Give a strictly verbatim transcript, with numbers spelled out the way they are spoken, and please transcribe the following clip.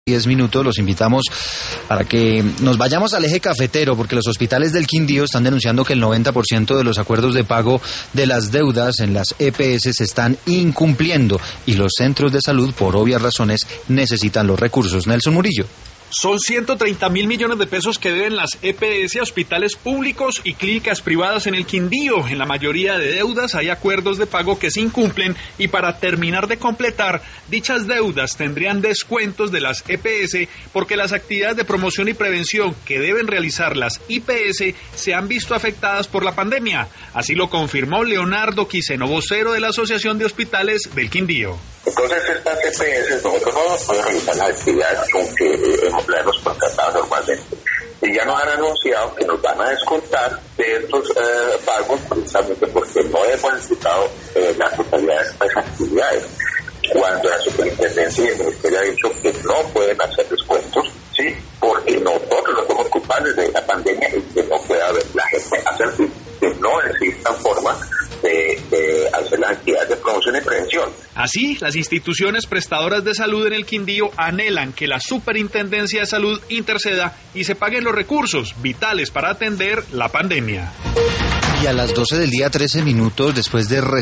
diez minutos, los invitamos para que nos vayamos al eje cafetero, porque los hospitales del Quindío están denunciando que el noventa por ciento de los acuerdos de pago de las deudas en las E P S se están incumpliendo y los centros de salud, por obvias razones, necesitan los recursos. Nelson Murillo. Son ciento treinta mil millones de pesos que deben las E P S a hospitales públicos y clínicas privadas en el Quindío. En la mayoría de deudas hay acuerdos de pago que se incumplen y para terminar de completar dichas deudas tendrían descuentos de las E P S porque las actividades de promoción y prevención que deben realizar las I P S se han visto afectadas por la pandemia. Así lo confirmó Leonardo Quiseno, vocero de la Asociación de Hospitales del Quindío. Entonces estas E P S nosotros no podemos realizar las actividades con que hemos, la hemos contratado normalmente. Y ya nos han anunciado que nos van a descontar de estos eh, pagos precisamente porque no hemos ejecutado eh, la totalidad de estas actividades. Cuando la superintendencia y el ministerio ha dicho que no pueden hacer descuentos, sí, porque nosotros no somos culpables de la pandemia y que no puede haber la gente hacer que no existan formas de, de hacer las actividades de promoción y prevención. Así, las instituciones prestadoras de salud en el Quindío anhelan que la Superintendencia de Salud interceda y se paguen los recursos vitales para atender la pandemia. Y a las doce del día, trece minutos, después de